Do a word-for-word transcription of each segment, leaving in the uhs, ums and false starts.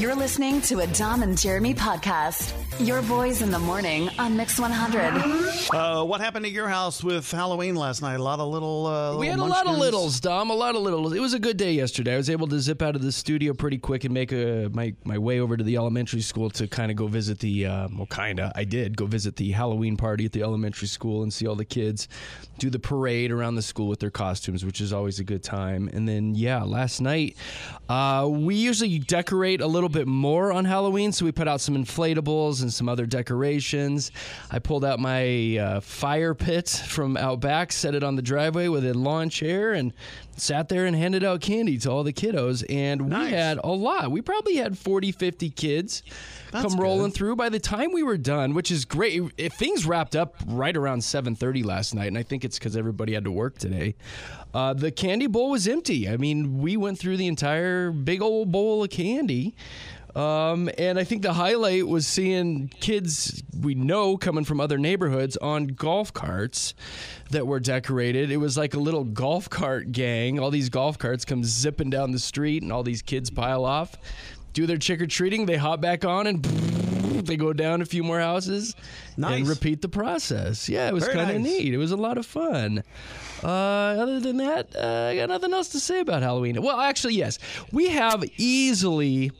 You're listening to a Dom and Jeremy podcast. Your boys in the morning on Mix one hundred. Uh, what happened at your house with Halloween last night? A lot of little, uh, little We had munchkins? a lot of littles, Dom. A lot of littles. It was a good day yesterday. I was able to zip out of the studio pretty quick and make a, my, my way over to the elementary school to kind of go visit the, uh, well, kind of, I did go visit the Halloween party at the elementary school and see all the kids do the parade around the school with their costumes, which is always a good time. And then, yeah, last night, uh, we usually decorate a little bit more on Halloween, so we put out some inflatables and some other decorations. I pulled out my uh, fire pit from out back, set it on the driveway with a lawn chair, and sat there and handed out candy to all the kiddos. And Nice. we had a lot. We probably had forty, fifty kids That's come rolling good. through. By the time we were done, which is great, it, it- things wrapped up right around seven thirty last night, and I think it's because everybody had to work today. Uh, the candy bowl was empty. I mean, we went through the entire big old bowl of candy. Um, and I think the highlight was seeing kids we know coming from other neighborhoods on golf carts that were decorated. It was like a little golf cart gang. All these golf carts come zipping down the street, and all these kids pile off, do their trick-or-treating, they hop back on, and they go down a few more houses Nice. and repeat the process. Yeah, it was Very kind of nice. neat. It was a lot of fun. Uh, other than that, uh, I got nothing else to say about Halloween. Well, actually, yes. We have easily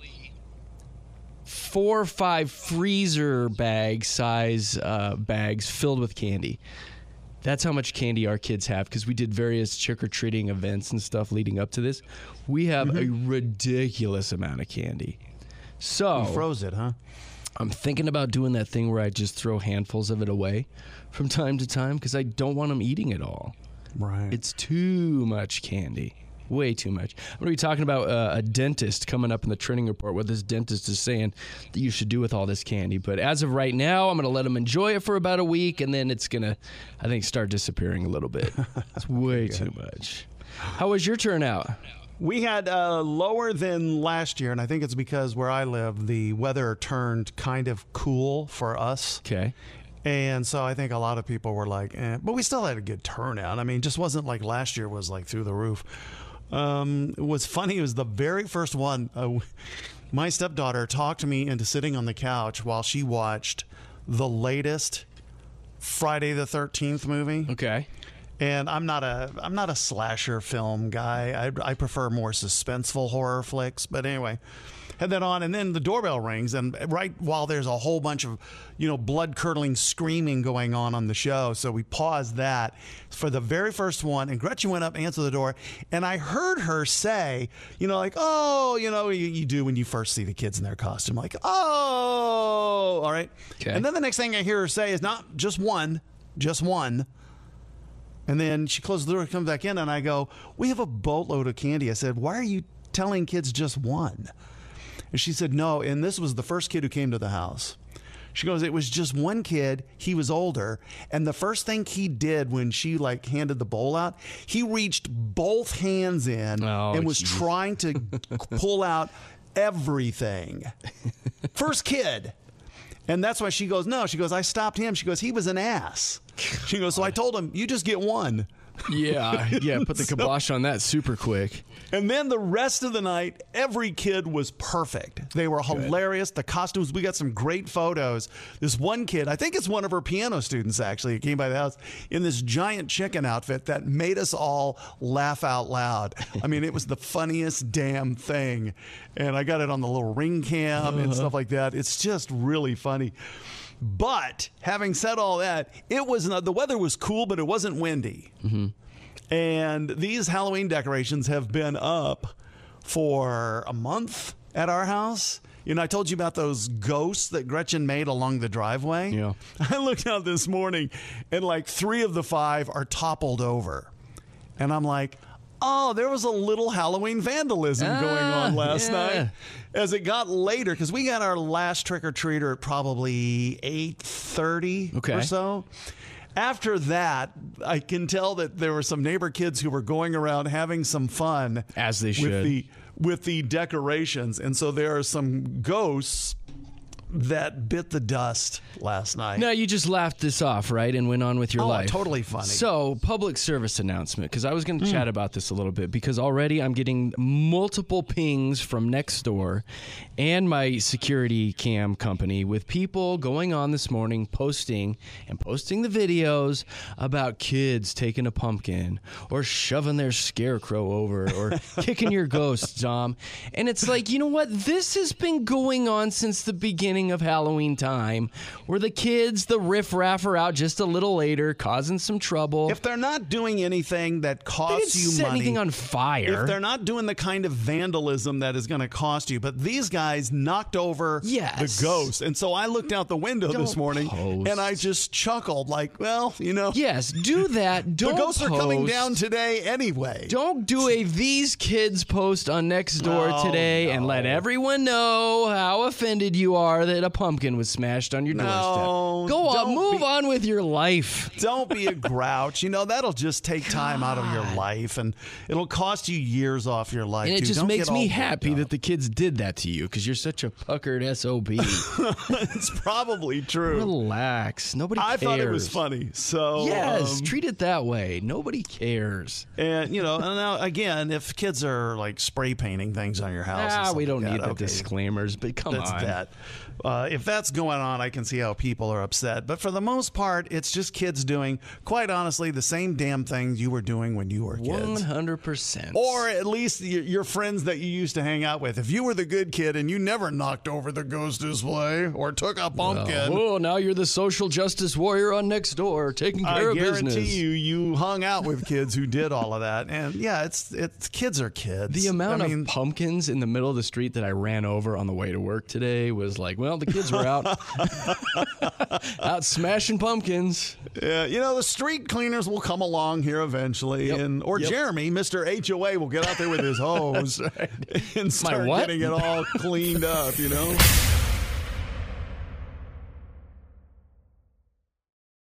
four or five freezer bag size uh, bags filled with candy. That's how much candy our kids have, because we did various trick-or-treating events and stuff leading up to this. We have Mm-hmm. a ridiculous amount of candy. So You froze it, huh? I'm thinking about doing that thing where I just throw handfuls of it away from time to time, because I don't want them eating it all. Right. It's too much candy. Way too much. I'm going to be talking about uh, a dentist coming up in the training report, what this dentist is saying that you should do with all this candy. But as of right now, I'm going to let them enjoy it for about a week, and then it's going to, I think, start disappearing a little bit. It's way too much. How was your turnout? We had uh, lower than last year, and I think it's because where I live, the weather turned kind of cool for us. Okay. And so I think a lot of people were like, eh. But we still had a good turnout. I mean, it just wasn't like last year was like through the roof. Um, what's funny was the very first one, uh, my stepdaughter talked me into sitting on the couch while she watched the latest Friday the thirteenth movie. Okay. And I'm not a I'm not a slasher film guy. I, I prefer more suspenseful horror flicks. But anyway, had that on, and then the doorbell rings, and right while there's a whole bunch of, you know, blood curdling screaming going on on the show, so we paused that for the very first one. And Gretchen went up, answered the door, and I heard her say, you know, like, oh, you know, you, you do when you first see the kids in their costume, like, oh, all right. Okay. And then the next thing I hear her say is not just one, just one. And then she closes the door, comes back in, and I go, we have a boatload of candy. I said, why are you telling kids just one? And she said, no. And this was the first kid who came to the house. She goes, it was just one kid. He was older. And the first thing he did when she like handed the bowl out, he reached both hands in Oh, and was geez. trying to pull out everything. First kid. And that's why she goes, no. She goes, I stopped him. She goes, he was an ass. She goes, so I told him, you just get one. Yeah. Yeah. Put the So- kibosh on that super quick. And then the rest of the night, every kid was perfect. They were hilarious. The costumes, we got some great photos. This one kid, I think it's one of her piano students actually, came by the house in this giant chicken outfit that made us all laugh out loud. I mean, it was the funniest damn thing. And I got it on the little ring cam and stuff like that. It's just really funny. But having said all that, it was not, the weather was cool, but it wasn't windy. Mm-hmm. And these Halloween decorations have been up for a month at our house. You know, I told you about those ghosts that Gretchen made along the driveway. Yeah. I looked out this morning, and like three of the five are toppled over. And I'm like, oh, there was a little Halloween vandalism Ah, going on last yeah. night. As it got later, because we got our last trick-or-treater at probably eight thirty Okay. or so. After that, I can tell that there were some neighbor kids who were going around having some fun. As they with should. the with the decorations. And so there are some ghosts that bit the dust last night. No, you just laughed this off, right, and went on with your Oh, life. totally funny. So, public service announcement, because I was going to mm. chat about this a little bit, because already I'm getting multiple pings from Nextdoor and my security cam company with people going on this morning posting and posting the videos about kids taking a pumpkin or shoving their scarecrow over or kicking your ghost, Dom. And it's like, you know what? This has been going on since the beginning of Halloween time, where the kids, the riffraff, are out just a little later, causing some trouble. If they're not doing anything that costs they you set money, anything on fire. If they're not doing the kind of vandalism that is going to cost you, but these guys knocked over yes. the ghost, and so I looked out the window Don't this morning post. and I just chuckled, like, well, you know, yes, do that. Don't the ghosts post. are coming down today anyway. Don't do a these kids post on Nextdoor No, today no. and let everyone know how offended you are that a pumpkin was smashed on your No, doorstep. Go on, don't move be- on with your life. Don't be a grouch. You know, that'll just take time out of your life, and it'll cost you years off your life. And it dude. just Don't makes get me all happy worked that up. the kids did that to you, because you're such a puckered S O B. It's probably true. Relax. Nobody I cares. thought it was funny. So Yes, um, treat it that way. Nobody cares. and you know, and now again, if kids are like spray painting things on your house, and Ah, stuff we don't like need that, the okay, disclaimers, but come that's on. that. Uh, if that's going on, I can see how people are upset. But for the most part, it's just kids doing, quite honestly, the same damn things you were doing when you were kids. one hundred percent. Or at least your, your friends that you used to hang out with. If you were the good kid and you never knocked over the ghost display or took a pumpkin, Oh, now you're the social justice warrior on Nextdoor, taking care I of guarantee business. you, you hung out with kids who did all of that. And yeah, it's it's kids are kids. The amount I mean, of pumpkins in the middle of the street that I ran over on the way to work today was like, well, the kids were out out smashing pumpkins. Yeah, you know, the street cleaners will come along here eventually, Yep. and or Yep. Jeremy, Mister H O A, will get out there with his hose and start what? getting it all cleaned up, you know?